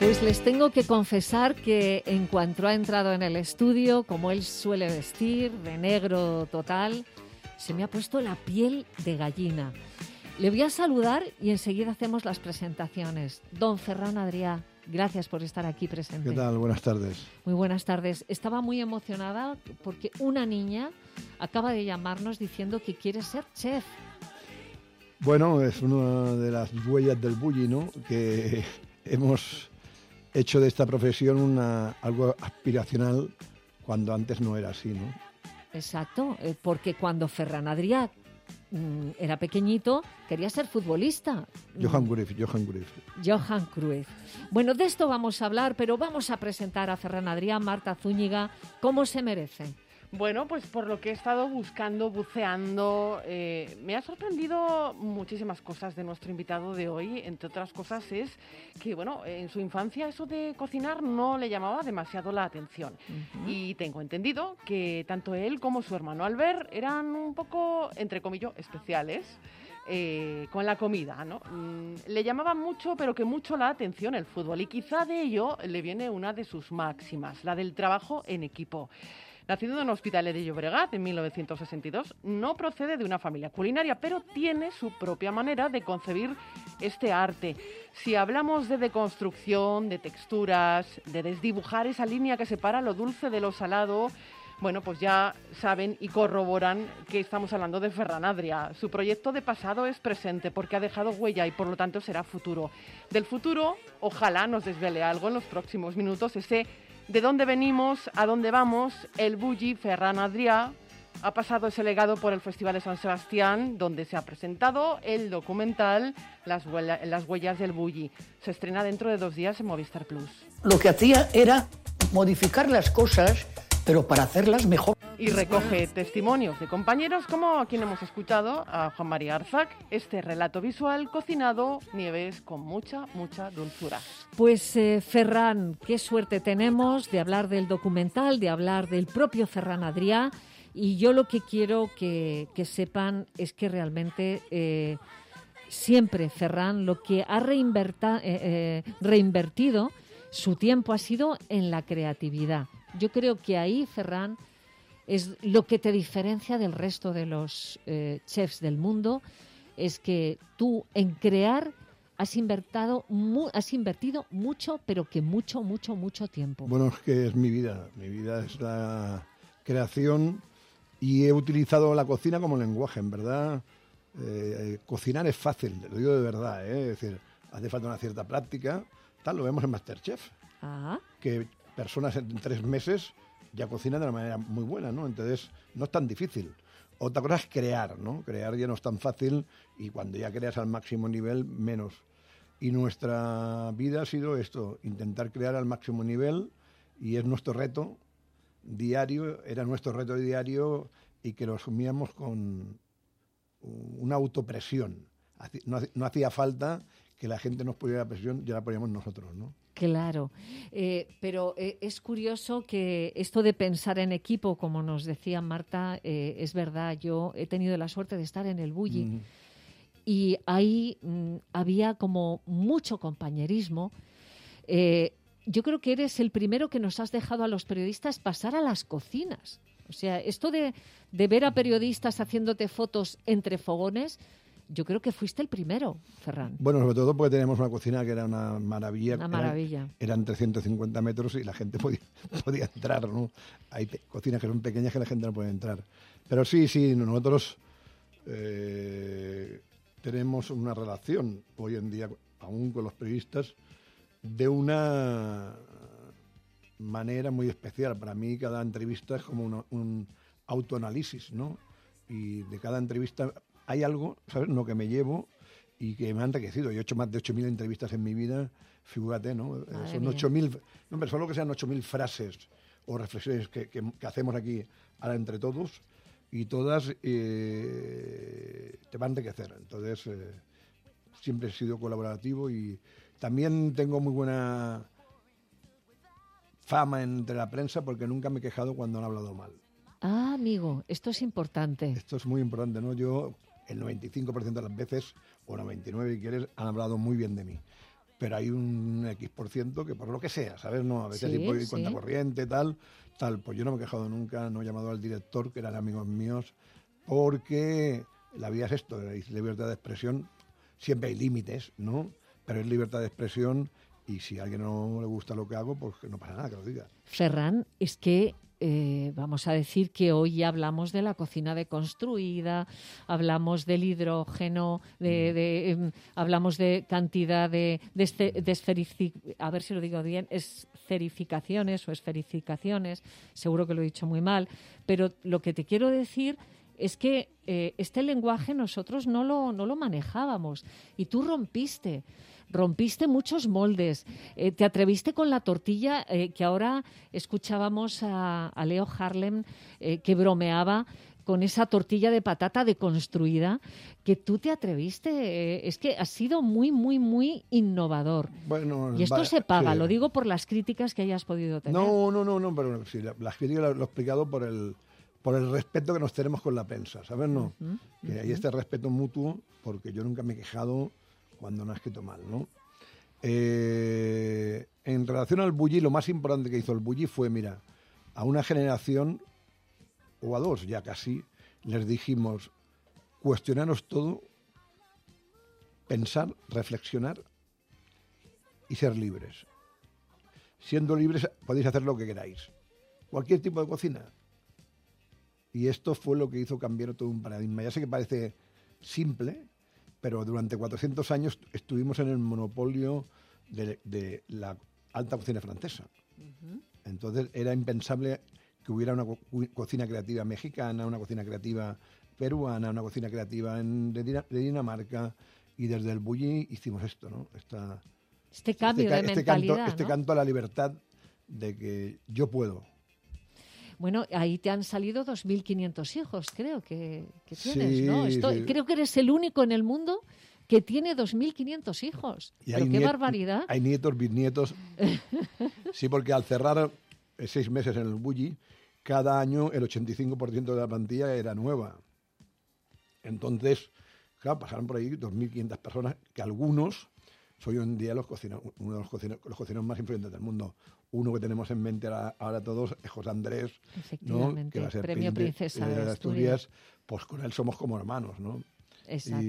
Pues les tengo que confesar que en cuanto ha entrado en el estudio, como él suele vestir, de negro total, se me ha puesto la piel de gallina. Le voy a saludar y enseguida hacemos las presentaciones. Don Ferran Adrià, gracias por estar aquí presente. ¿Qué tal? Buenas tardes. Muy buenas tardes. Estaba muy emocionada porque una niña acaba de llamarnos diciendo que quiere ser chef. Bueno, es una de las huellas del bulli, ¿no? Que hemos hecho de esta profesión algo aspiracional cuando antes no era así, ¿no? Exacto, porque cuando Ferran Adrià era pequeñito quería ser futbolista. Johan Cruyff. Bueno, de esto vamos a hablar, pero vamos a presentar a Ferran Adrià, Marta Zúñiga, ¿cómo se merece? Bueno, pues por lo que he estado buscando, buceando, me ha sorprendido muchísimas cosas de nuestro invitado de hoy. Entre otras cosas es que, bueno, en su infancia eso de cocinar no le llamaba demasiado la atención. Uh-huh. Y tengo entendido que tanto él como su hermano Albert eran un poco, entre comillas, especiales con la comida, ¿no? Le llamaba mucho, pero que mucho la atención el fútbol. Y quizá de ello le viene una de sus máximas, la del trabajo en equipo. Nacido en Hospitalet de Llobregat en 1962, no procede de una familia culinaria, pero tiene su propia manera de concebir este arte. Si hablamos de deconstrucción, de texturas, de desdibujar esa línea que separa lo dulce de lo salado, bueno, pues ya saben y corroboran que estamos hablando de Ferran Adrià. Su proyecto de pasado es presente porque ha dejado huella y por lo tanto será futuro. Del futuro, ojalá nos desvele algo en los próximos minutos, ese de dónde venimos, a dónde vamos. El bulli Ferran Adrià ha pasado ese legado por el Festival de San Sebastián, donde se ha presentado el documental Las huellas del bulli. Se estrena dentro de 2 días en Movistar Plus. Lo que hacía era modificar las cosas, pero para hacerlas mejor. Y recoge testimonios de compañeros como a quien hemos escuchado, a Juan María Arzac, este relato visual cocinado, Nieves, con mucha, mucha dulzura. Pues Ferran, qué suerte tenemos de hablar del documental, de hablar del propio Ferran Adrià, y yo lo que quiero que sepan es que realmente siempre Ferran lo que ha reinvertido su tiempo ha sido en la creatividad. Yo creo que ahí, Ferran, es lo que te diferencia del resto de los chefs del mundo, es que tú en crear has invertido mucho, pero que mucho tiempo. Bueno, es que es mi vida es la creación y he utilizado la cocina como lenguaje, en verdad. Cocinar es fácil, lo digo de verdad, es decir, hace falta una cierta práctica, tal, lo vemos en MasterChef, que personas en 3 meses ya cocinan de una manera muy buena, ¿no? Entonces, no es tan difícil. Otra cosa es crear, ¿no? Crear ya no es tan fácil y cuando ya creas al máximo nivel, menos. Y nuestra vida ha sido esto, intentar crear al máximo nivel y es nuestro reto diario, era nuestro reto diario y que lo asumíamos con una autopresión. No hacía falta que la gente nos pusiera la presión, ya la poníamos nosotros, ¿no? Claro, pero es curioso que esto de pensar en equipo, como nos decía Marta, es verdad. Yo he tenido la suerte de estar en el bulli y ahí había como mucho compañerismo. Yo creo que eres el primero que nos has dejado a los periodistas pasar a las cocinas. O sea, esto de ver a periodistas haciéndote fotos entre fogones, yo creo que fuiste el primero, Ferran. Bueno, sobre todo porque teníamos una cocina que era una maravilla. Una maravilla. Eran 350 metros y la gente podía entrar, ¿no? Hay cocinas que son pequeñas que la gente no puede entrar. Pero sí, nosotros tenemos una relación hoy en día, aún con los periodistas, de una manera muy especial. Para mí cada entrevista es como un autoanálisis, ¿no? Y de cada entrevista hay algo, ¿sabes?, lo que me llevo y que me ha enriquecido. Yo he hecho más de 8.000 entrevistas en mi vida, fíjate, ¿no? Son 8.000, no, pero solo que sean 8.000 frases o reflexiones que hacemos aquí ahora entre todos y todas te van a enriquecer. Entonces, siempre he sido colaborativo y también tengo muy buena fama entre la prensa porque nunca me he quejado cuando han hablado mal. Ah, amigo, esto es importante. Esto es muy importante, ¿no? Yo, el 95% de las veces, o 99% si quieres, han hablado muy bien de mí. pero hay un X% que por lo que sea, ¿sabes? No, a veces Sí, hay sí. cuenta corriente, tal. Pues yo no me he quejado nunca, no he llamado al director, que eran amigos míos, porque la vida es esto, hay libertad de expresión, siempre hay límites, ¿no? Pero es libertad de expresión y si a alguien no le gusta lo que hago, pues que no pasa nada, que lo diga. Ferran, es que vamos a decir que hoy ya hablamos de la cocina deconstruida, hablamos del hidrógeno, hablamos de cantidad de a ver si lo digo bien, esferificaciones o esferificaciones, seguro que lo he dicho muy mal, pero lo que te quiero decir es que este lenguaje nosotros no lo manejábamos y tú rompiste muchos moldes, te atreviste con la tortilla, que ahora escuchábamos a Leo Harlem que bromeaba con esa tortilla de patata deconstruida, que tú te atreviste, es que has sido muy, muy, muy innovador. Bueno, y esto se paga, sí. lo digo por las críticas que hayas podido tener. No, pero sí, las críticas lo he explicado por el respeto que nos tenemos con la prensa, ¿sabes? No, que hay este respeto mutuo, porque yo nunca me he quejado cuando no ha escrito mal, ¿no? En relación al Bulli, lo más importante que hizo el Bulli fue, mira, a una generación, o a dos ya casi, les dijimos, cuestionaros todo, pensar, reflexionar y ser libres. Siendo libres podéis hacer lo que queráis. Cualquier tipo de cocina. Y esto fue lo que hizo cambiar todo un paradigma. Ya sé que parece simple, pero durante 400 años estuvimos en el monopolio de la alta cocina francesa. Entonces era impensable que hubiera una cocina creativa mexicana, una cocina creativa peruana, una cocina creativa de Dinamarca, y desde el Bulli hicimos esto, ¿no? Este cambio de mentalidad, este canto a la libertad de que yo puedo. Bueno, ahí te han salido 2.500 hijos, creo que tienes, sí, ¿no? Sí. Creo que eres el único en el mundo que tiene 2.500 hijos. Y Pero qué barbaridad. Hay nietos, bisnietos. Sí, porque al cerrar 6 meses en el Bulli, cada año el 85% de la plantilla era nueva. Entonces, claro, pasaron por ahí 2.500 personas, que algunos soy hoy en día uno de los cocineros más influyentes del mundo. Uno que tenemos en mente ahora todos es José Andrés, ¿no? Que va a ser Premio Princesa de Asturias. Pues con él somos como hermanos, ¿no? Exacto.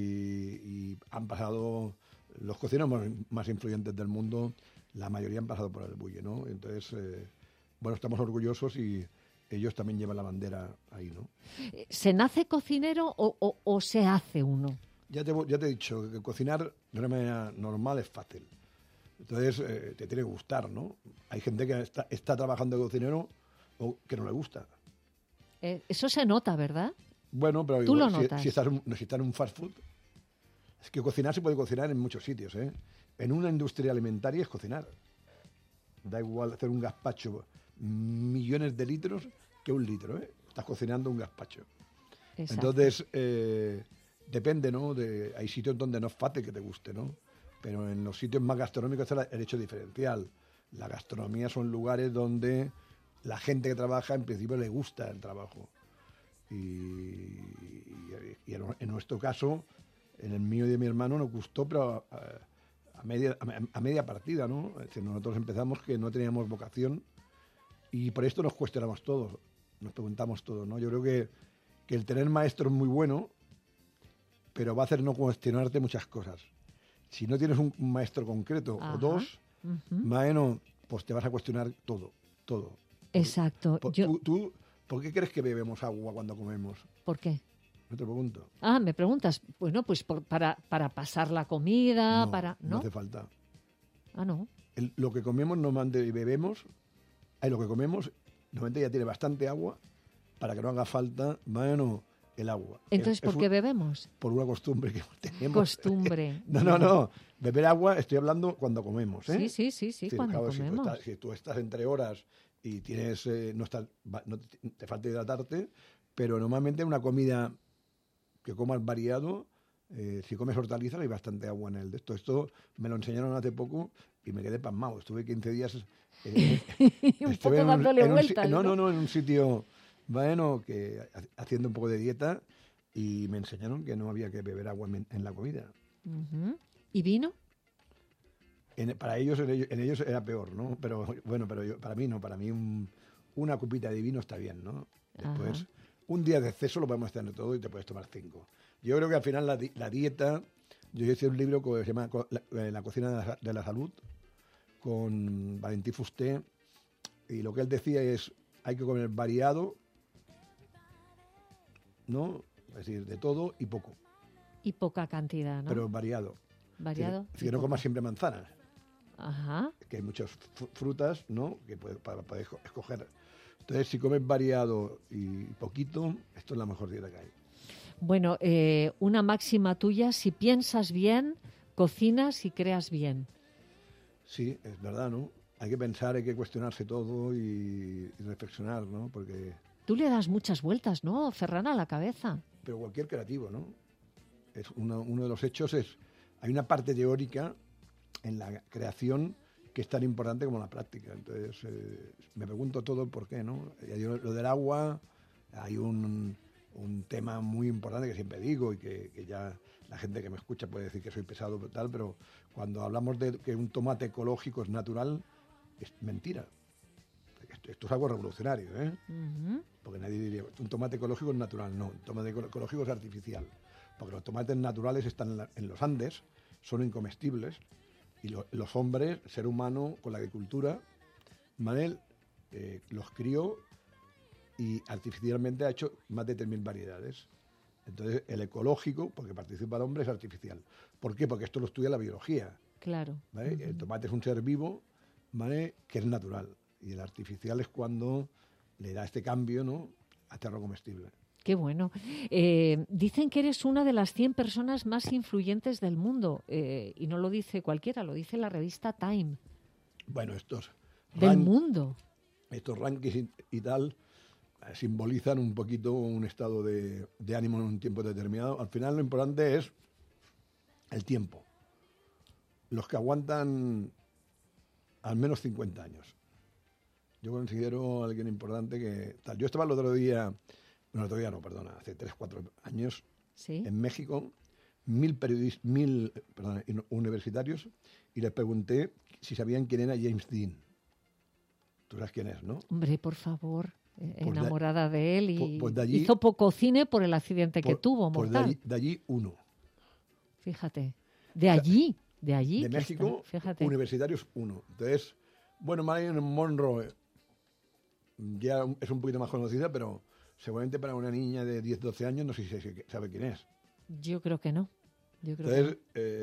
Y han pasado los cocineros más influyentes del mundo, la mayoría han pasado por el Bulli, ¿no? Entonces, bueno, estamos orgullosos y ellos también llevan la bandera ahí, ¿no? ¿Se nace cocinero o se hace uno? Ya te he dicho que cocinar de una manera normal es fácil. Entonces, te tiene que gustar, ¿no? Hay gente que está trabajando de cocinero o que no le gusta. Eso se nota, ¿verdad? Bueno, pero ¿Tú igual, lo notas? si estás en un fast food, es que cocinar se puede cocinar en muchos sitios, ¿eh? En una industria alimentaria es cocinar. Da igual hacer un gazpacho millones de litros que 1 litro, ¿eh? Estás cocinando un gazpacho. Exacto. Entonces, depende, ¿no? Hay sitios donde no es fácil que te guste, ¿no? Pero en los sitios más gastronómicos está el hecho diferencial. La gastronomía son lugares donde la gente que trabaja en principio le gusta el trabajo. Y en nuestro caso, en el mío y de mi hermano, nos gustó, pero a media partida, ¿no? Es decir, nosotros empezamos que no teníamos vocación y por esto nos cuestionamos todos, nos preguntamos todos, ¿no? Yo creo que el tener maestro es muy bueno, pero va a hacer no cuestionarte muchas cosas. Si no tienes un maestro concreto o dos, bueno, pues te vas a cuestionar todo. Exacto. ¿Tú por qué crees que bebemos agua cuando comemos? ¿Por qué? No te pregunto. Ah, me preguntas. Bueno, pues para pasar la comida, No hace falta. Ah, no. Lo que comemos normalmente bebemos, lo que comemos normalmente ya tiene bastante agua para que no haga falta, bueno, el agua. Entonces, ¿por qué bebemos? Por una costumbre que tenemos. Costumbre. No. Beber agua, estoy hablando cuando comemos, ¿eh? Sí, cuando comemos. Si tú estás entre horas y tienes no te falta hidratarte, pero normalmente una comida que comas variado, si comes hortalizas hay bastante agua en el de esto. Esto me lo enseñaron hace poco y me quedé pasmado. Estuve 15 días un poco dándole vueltas. En un sitio, bueno, que haciendo un poco de dieta, y me enseñaron que no había que beber agua en la comida. Uh-huh. ¿Y vino? para ellos, en ellos era peor, ¿no? Pero bueno, para mí no, para mí una copita de vino está bien, ¿no? Después, Ajá. un día de exceso lo podemos tener todo y te puedes tomar 5. Yo creo que al final la dieta, yo hice un libro que se llama La cocina de la salud, con Valentín Fusté, y lo que él decía es, hay que comer variado, ¿no? Es decir, de todo y poco, Y poca cantidad, ¿no? pero variado. Variado. Es decir, que no comas siempre manzanas, Ajá. que hay muchas frutas, ¿no? Que para poder escoger. Entonces, si comes variado y poquito, esto es la mejor dieta que hay. Bueno, una máxima tuya, si piensas bien, cocinas y creas bien. Sí, es verdad, ¿no? Hay que pensar, hay que cuestionarse todo y reflexionar, ¿no? Porque, Tú le das muchas vueltas, ¿no, Ferran, a la cabeza? pero cualquier creativo, ¿no? Es uno de los hechos es, hay una parte teórica en la creación que es tan importante como la práctica. Entonces, me pregunto todo por qué, ¿no? Lo del agua, hay un tema muy importante que siempre digo y que ya la gente que me escucha puede decir que soy pesado y tal, pero cuando hablamos de que un tomate ecológico es natural, es mentira. Esto es algo revolucionario, ¿eh? Ujú. Porque nadie diría, un tomate ecológico es natural. No, un tomate ecológico es artificial. Porque los tomates naturales están en los Andes, son incomestibles, y los hombres, ser humano, con la agricultura, ¿vale? Los crió y artificialmente ha hecho más de 3.000 variedades. Entonces, el ecológico, porque participa el hombre, es artificial. ¿Por qué? Porque esto lo estudia la biología, Claro. ¿vale? Ujú. El tomate es un ser vivo, ¿vale? Que es natural. Y el artificial es cuando le da este cambio, ¿no? A hacerlo comestible. Qué bueno. Dicen que eres una de las 100 personas más influyentes del mundo. Y no lo dice cualquiera, lo dice la revista Time. Bueno, estos Del mundo. estos rankings y tal simbolizan un poquito un estado de ánimo en un tiempo determinado. Al final lo importante es el tiempo. Los que aguantan al menos 50 años. Yo considero a alguien importante que tal. Yo estaba el otro día, bueno, todavía no, perdona, hace 3, 4 años Sí. en México, 1.000 universitarios, y les pregunté si sabían quién era James Dean. Tú sabes quién es, ¿no? Hombre, por favor. de- Enamorada de él y pues de allí- hizo poco cine por el accidente que tuvo, Pues mortal. de allí uno. Fíjate. De allí. De que México, está, fíjate. universitarios uno. Entonces, bueno, Marilyn Monroe ya es un poquito más conocida, pero seguramente para una niña de 10, 12 años no sé si sabe quién es. Yo creo que no. Yo creo que Entonces,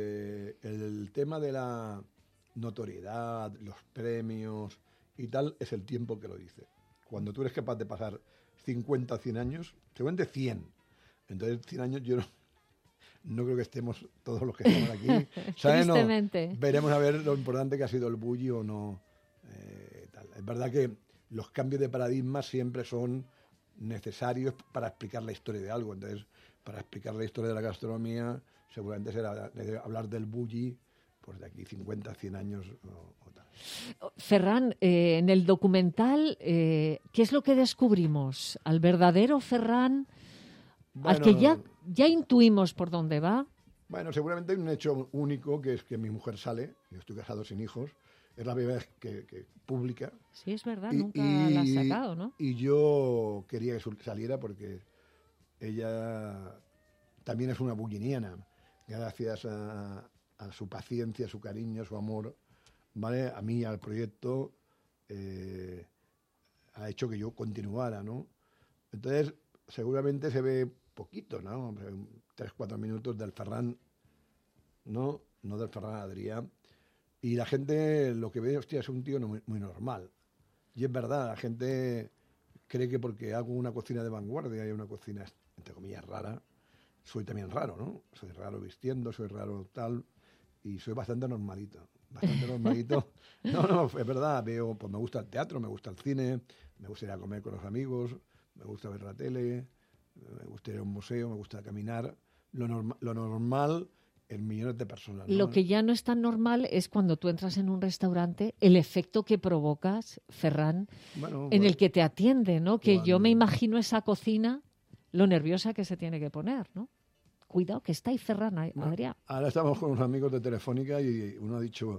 el tema de la notoriedad, los premios y tal, es el tiempo que lo dice. Cuando tú eres capaz de pasar 50, 100 años, seguramente 100. Entonces, 100 años yo no creo que estemos todos los que estamos aquí. ¿Sabes? No, Tristemente. veremos a ver lo importante que ha sido el bully o no. Tal. Es verdad que los cambios de paradigma siempre son necesarios para explicar la historia de algo. Entonces, para explicar la historia de la gastronomía, seguramente será hablar del bully pues de aquí 50, 100 años o tal. Ferran, en el documental, ¿qué es lo que descubrimos? ¿Al verdadero Ferran? Al Bueno, que ya intuimos por dónde va. Bueno, seguramente hay un hecho único, que es que mi mujer sale, yo estoy casado sin hijos, es la primera vez que pública. Sí, es verdad, nunca la has sacado, ¿no? Y yo quería que saliera porque ella también es una bulliniana, gracias a su paciencia, su cariño, su amor, ¿vale? A mí, al proyecto, ha hecho que yo continuara, ¿no? Entonces, seguramente se ve poquito, ¿no? 3, 4 minutos del Ferran, ¿no? No del Ferran Adrià. Y la gente lo que ve, hostia, es un tío muy normal. Y es verdad, la gente cree que porque hago una cocina de vanguardia y una cocina, entre comillas, rara, soy también raro, ¿no? Soy raro vistiendo, soy raro tal, y soy bastante normalito. Bastante normalito. No, es verdad, pues me gusta el teatro, me gusta el cine, me gusta ir a comer con los amigos, me gusta ver la tele, me gusta ir a un museo, me gusta caminar. Lo normal en millones de personas, ¿no? Lo que ya no es tan normal es cuando tú entras en un restaurante, el efecto que provocas, Ferran, en el que te atiende, ¿no? Que yo me imagino esa cocina, lo nerviosa que se tiene que poner, ¿no? Cuidado, que está ahí Ferran, Adrià. Ahora estamos con unos amigos de Telefónica y uno ha dicho,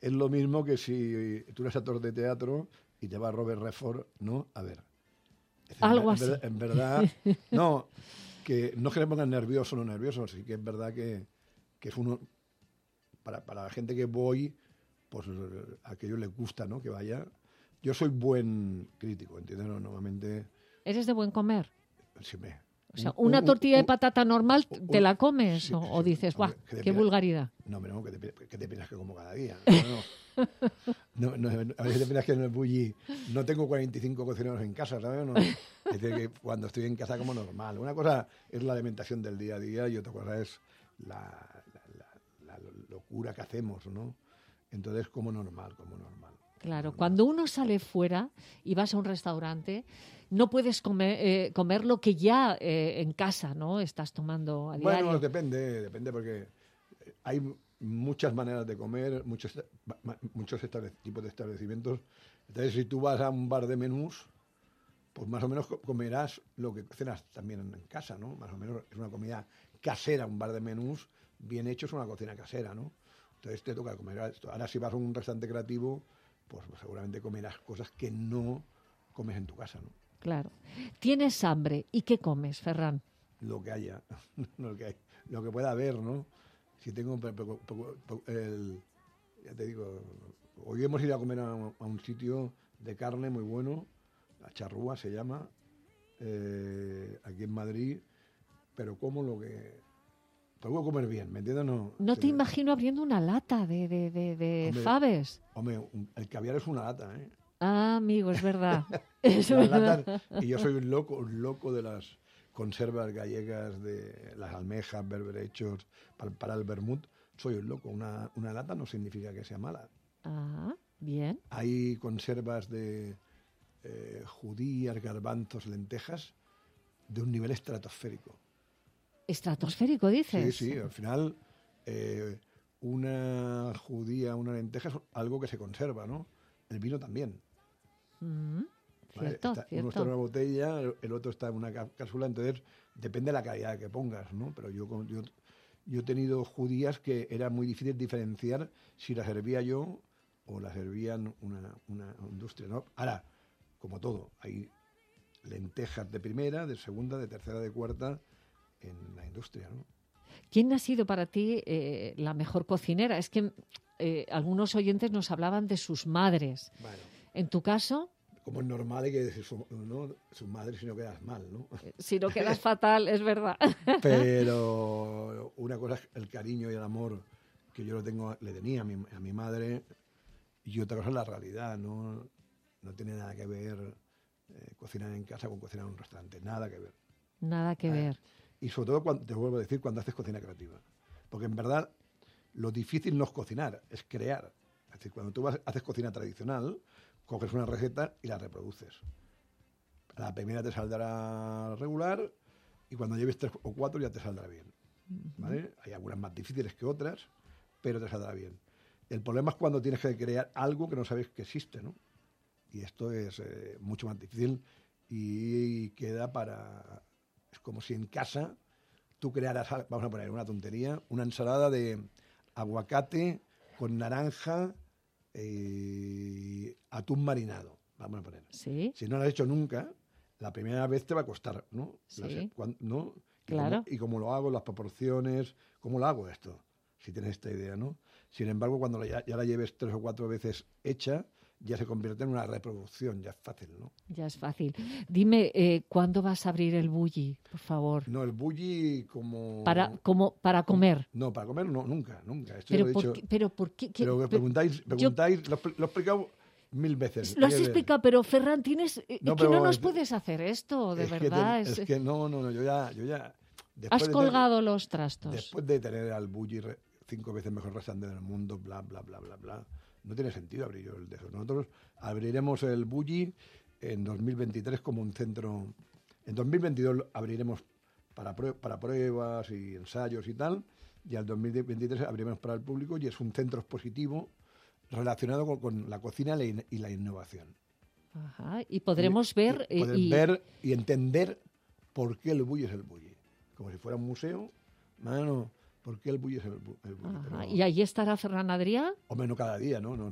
es lo mismo que si tú eres actor de teatro y te va Robert Redford, ¿no? A ver. Algo así. En verdad, no, que no es que le pongan nervioso o no nervioso, sí que es verdad que es uno, para la gente que voy, pues a aquello les gusta, ¿no? Que vaya. Yo soy buen crítico, ¿entiendes? Normalmente... ¿Eres de buen comer? Sí, O sea, una tortilla de patata normal, ¿te la comes? Sí, ¿O sí, dices, ¡buah, que qué vulgaridad! No, que te piensas que como cada día. No, a veces te piensas que en el bulli no tengo 45 cocineros en casa, ¿sabes? No, es decir, que cuando estoy en casa como normal. Una cosa es la alimentación del día a día y otra cosa es la locura que hacemos, ¿no? Entonces, como normal. Claro, cuando uno sale fuera y vas a un restaurante, no puedes comer lo que ya en casa, ¿no? Estás tomando a diario. Bueno, depende porque hay muchas maneras de comer, muchos tipos de establecimientos. Entonces, si tú vas a un bar de menús, pues más o menos comerás lo que cenas también en casa, ¿no? Más o menos es una comida casera, un bar de menús bien hecho es una cocina casera, ¿no? Entonces te toca comer esto. Ahora, si vas a un restaurante creativo, pues seguramente comerás cosas que no comes en tu casa, ¿no? Claro. Tienes hambre. ¿Y qué comes, Ferran? Lo que haya, lo que pueda haber, ¿no? Si tengo ya te digo, hoy hemos ido a comer a un sitio de carne muy bueno, La Charrúa se llama, aquí en Madrid, pero como lo que... Puedo comer bien, ¿me entiendes? No te imagino abriendo una lata de Hombre, faves. Hombre, el caviar es una lata, ¿eh? Ah, amigo, es verdad. Y yo soy un loco de las conservas gallegas, de las almejas, berberechos, para el vermut. Soy un loco. Una lata no significa que sea mala. Ah, bien. Hay conservas de judías, garbanzos, lentejas, de un nivel estratosférico. ¿Estratosférico, dices? Sí, al final una judía, una lenteja es algo que se conserva, ¿no? El vino también. Cierto, ¿vale? Uno está en una botella, el otro está en una cápsula, entonces depende de la calidad que pongas, ¿no? Pero yo he tenido judías que era muy difícil diferenciar si las servía yo o las servían una industria, ¿no? Ahora, como todo, hay lentejas de primera, de segunda, de tercera, de cuarta en la industria, ¿no? ¿Quién ha sido para ti la mejor cocinera? Es que algunos oyentes nos hablaban de sus madres. Bueno, ¿En tu caso? como es normal, hay que decir su madre si no quedas mal, ¿no? Si no quedas fatal, es verdad. Pero una cosa es el cariño y el amor que yo le tenía a mi madre, y otra cosa es la realidad, ¿no? No tiene nada que ver cocinar en casa con cocinar en un restaurante, nada que ver. Nada que ver. Y sobre todo, te vuelvo a decir, cuando haces cocina creativa. Porque en verdad, lo difícil no es cocinar, es crear. Es decir, cuando tú haces cocina tradicional, coges una receta y la reproduces. La primera te saldrá regular y cuando lleves 3 o 4 ya te saldrá bien. ¿Vale? Hay algunas más difíciles que otras, pero te saldrá bien. El problema es cuando tienes que crear algo que no sabes que existe, ¿no? Y esto es mucho más difícil y queda para... Es como si en casa tú crearas, vamos a poner una tontería, una ensalada de aguacate con naranja y atún marinado, vamos a poner. Sí. Si no lo has hecho nunca, la primera vez te va a costar, ¿no? Sí. ¿No? Claro. Y cómo lo hago, las proporciones, cómo lo hago esto, si tienes esta idea, ¿no? Sin embargo, cuando ya la lleves 3 o 4 veces hecha, ya se convierte en una reproducción, ya es fácil, ¿no? Ya es fácil. Dime, ¿cuándo vas a abrir el bulli, por favor? No, el bulli como... Para comer. No, para comer no, nunca. Esto Pero lo he ¿por dicho. qué? Pero ¿por qué? Pero me preguntáis, lo he explicado 1000 veces. Lo has explicado, pero Ferran, tienes que no nos es, puedes hacer esto, de es verdad. Que es que no, yo ya Has colgado los trastos. Después de tener al bulli 5 veces mejor restaurante del mundo, bla, bla, bla, bla, bla, no tiene sentido abrir yo el de esos. Nosotros abriremos el bulli en 2023 como un centro. En 2022 abriremos para pruebas y ensayos y tal, y al 2023 abriremos para el público y es un centro expositivo relacionado con la cocina y la innovación. Ajá, y podremos ver... ver y entender por qué el bulli es el bulli. Como si fuera un museo, mano, ¿Por qué el bulli es el bulli? Ajá. ¿Y allí estará Ferran Adrià? Hombre, no cada día, ¿no? No.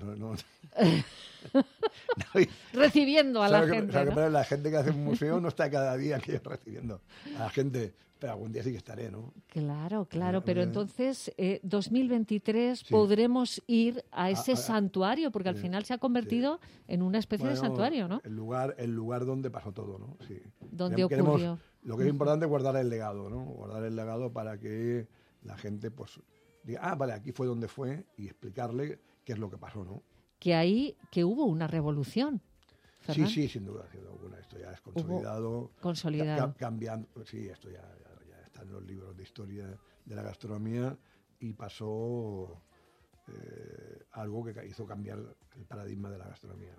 Recibiendo a la ¿Sabes gente, qué ¿no? pasa? La gente que hace un museo no está cada día aquí recibiendo a la gente, pero algún día sí que estaré, ¿no? Claro, pero Hombre. entonces 2023 Sí. podremos ir a ese a- santuario, porque al sí, final se ha convertido en una especie de Bueno, santuario, ¿no? El lugar donde pasó todo, ¿no? Sí. Donde ocurrió. Lo que es importante es guardar el legado, ¿no? Guardar el legado para que la gente, pues, diga, vale, aquí fue donde fue, y explicarle qué es lo que pasó, ¿no? Que hubo una revolución. Ferran. Sí, sin duda, alguna. Esto ya es consolidado. Consolidado. Cambiando, sí, esto ya está en los libros de historia de la gastronomía, y pasó algo que hizo cambiar el paradigma de la gastronomía.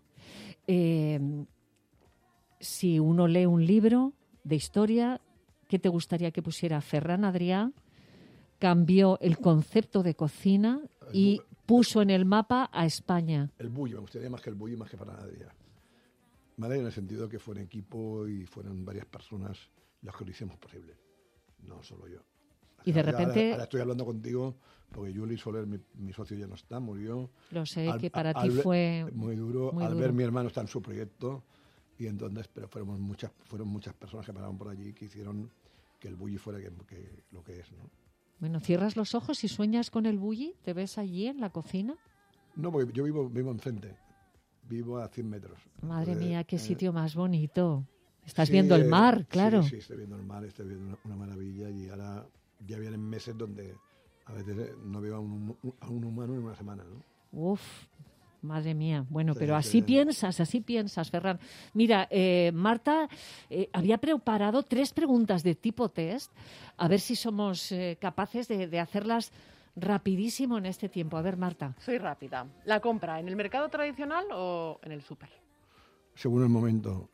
Si uno lee un libro de historia, ¿qué te gustaría que pusiera? Ferran Adrià cambió el concepto de cocina y puso en el mapa a España. El bulli, me gustaría más que el bulli, más que Ferran Adrià. ¿Vale? En el sentido que fue en equipo y fueron varias personas las que lo hicimos posible, no solo yo. Y de repente... Ahora estoy hablando contigo porque Juli Soler, mi socio, ya no está, murió. Lo sé, que para ti fue muy duro. muy Al duro. ver mi hermano está en su proyecto, y entonces, pero fueron muchas personas que pararon por allí que hicieron que el bulli fuera lo que es, ¿no? Bueno, cierras los ojos y sueñas con el bulli, ¿te ves allí en la cocina? No, porque yo vivo enfrente, vivo a 100 metros. Madre Entonces, mía, qué sitio más bonito. Estás sí, viendo el mar, claro. Sí, estoy viendo el mar, estoy viendo una maravilla, y ahora ya vienen meses donde a veces no veo a un humano en una semana, ¿no? Uf, madre mía. Bueno, Sí, pero sí. así piensas, Ferran. Mira, Marta había preparado 3 preguntas de tipo test, a ver si somos capaces de hacerlas rapidísimo en este tiempo. A ver, Marta. Soy rápida. ¿La compra en el mercado tradicional o en el súper? Según el momento.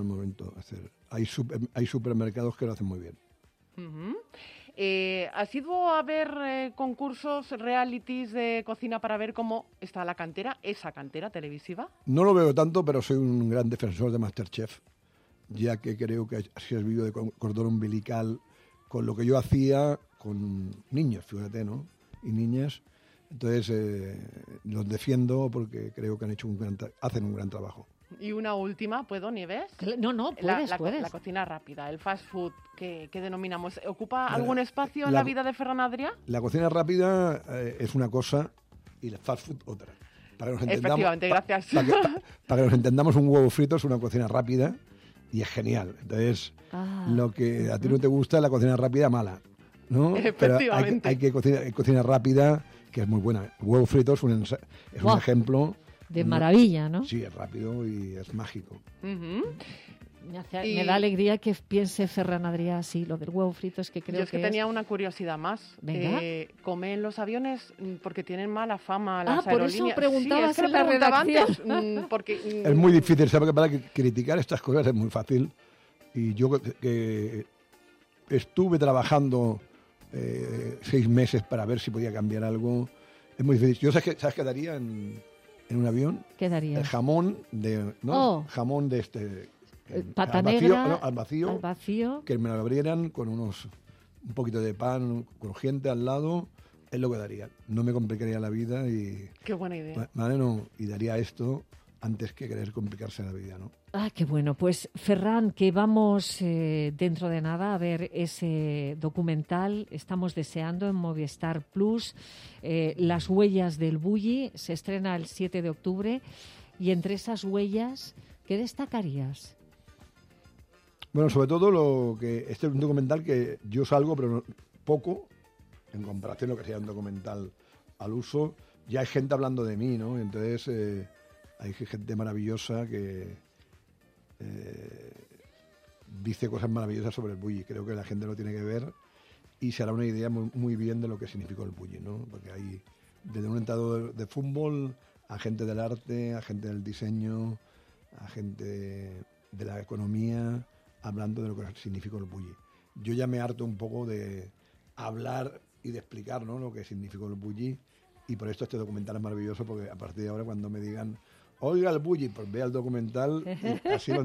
Hay supermercados que lo hacen muy bien. Ujú. ¿Has ido a ver concursos, realities de cocina para ver cómo está la cantera, esa cantera televisiva? No lo veo tanto, pero soy un gran defensor de MasterChef, ya que creo que ha servido de cordón umbilical con lo que yo hacía con niños, fíjate, ¿no? Y niñas. Entonces, los defiendo porque creo que hacen un gran trabajo. Y una última, ¿puedo, Nieves? No, puedes. La cocina rápida, el fast food que denominamos, ¿ocupa Mira, algún espacio en la vida de Ferran Adrià? La cocina rápida es una cosa y el fast food otra. Para que nos entendamos, Efectivamente, gracias. para que nos entendamos, un huevo frito es una cocina rápida y es genial. Entonces, lo que a ti no te gusta es la cocina rápida mala, ¿no? Efectivamente. Pero hay que cocina rápida, que es muy buena. El huevo frito es un ejemplo. De maravilla, ¿no? Sí, es rápido y es mágico. Ujú. Me da alegría que piense Ferran Adrià así, lo del huevo frito es que creo Yo es que tenía una curiosidad más. Venga. ¿Comen los aviones porque tienen mala fama las por eso aerolíneas? preguntabas Sí, es que en la lo preguntaba redacción. antes, porque, Es muy difícil, ¿sabes? Para criticar estas cosas es muy fácil. Y yo que estuve trabajando 6 meses para ver si podía cambiar algo, es muy difícil. Yo, ¿sabes qué daría en un avión? ¿Qué daría? El jamón jamón de Pata al negra, vacío, al vacío. que me lo abrieran con un poquito de pan crujiente al lado, es lo que daría. No me complicaría la vida y... Qué buena idea. ¿Vale? No, y daría esto antes que querer complicarse la vida, ¿no? Qué bueno. Pues, Ferran, que vamos dentro de nada a ver ese documental. Estamos deseando en Movistar Plus. Las huellas del bulli se estrena el 7 de octubre. Y entre esas huellas, ¿qué destacarías? Bueno, sobre todo este es un documental que yo salgo, pero poco, en comparación a lo que sería un documental al uso. Ya hay gente hablando de mí, ¿no? Entonces, hay gente maravillosa que dice cosas maravillosas sobre el bulli. Creo que la gente lo tiene que ver y se hará una idea muy, muy bien de lo que significó el bulli, ¿no? Porque hay desde un entrenador de fútbol a gente del arte, a gente del diseño, a gente de la economía, hablando de lo que significó el bulli. Yo ya me harto un poco de hablar y de explicar, ¿no?, lo que significó el bulli, y por esto este documental es maravilloso, porque a partir de ahora, cuando me digan, oiga el bulli, pues vea el documental, y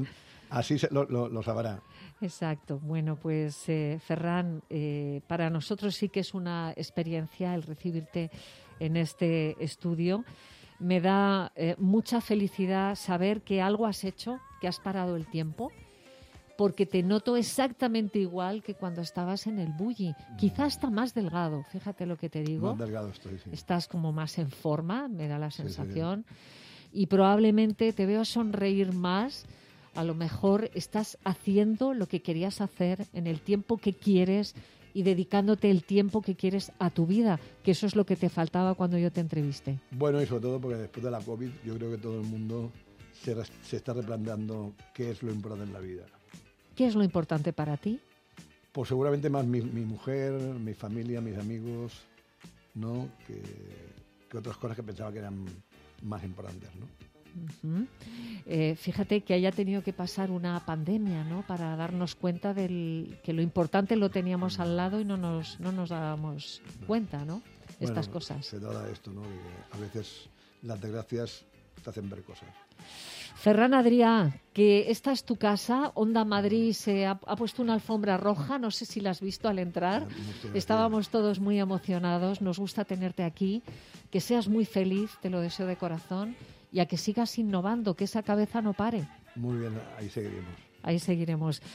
Así lo sabrá. Exacto. Bueno, pues Ferran, para nosotros sí que es una experiencia el recibirte en este estudio. Me da mucha felicidad saber que algo has hecho, que has parado el tiempo, porque te noto exactamente igual que cuando estabas en el Bulli. Quizás hasta más delgado, fíjate lo que te digo. Más delgado estoy, sí. Estás como más en forma, me da la sensación. Sí. Y probablemente te veo sonreír más. A lo mejor estás haciendo lo que querías hacer en el tiempo que quieres y dedicándote el tiempo que quieres a tu vida, que eso es lo que te faltaba cuando yo te entrevisté. Bueno, y sobre todo porque después de la COVID yo creo que todo el mundo se está replanteando qué es lo importante en la vida. ¿Qué es lo importante para ti? Pues seguramente más mi mujer, mi familia, mis amigos, ¿no? Que otras cosas que pensaba que eran más importantes, ¿no? Uh-huh. Fíjate que haya tenido que pasar una pandemia, ¿no? Para darnos cuenta que lo importante lo teníamos al lado y no nos dábamos cuenta, ¿no? Estas cosas. Se trata de esto, ¿no? Que a veces las desgracias te hacen ver cosas. Ferran Adrià, que esta es tu casa. Onda Madrid se ha puesto una alfombra roja, no sé si la has visto al entrar. Estábamos todos muy emocionados, nos gusta tenerte aquí. Que seas muy feliz, te lo deseo de corazón. Y a que sigas innovando, que esa cabeza no pare. Muy bien, ahí seguiremos. Ahí seguiremos.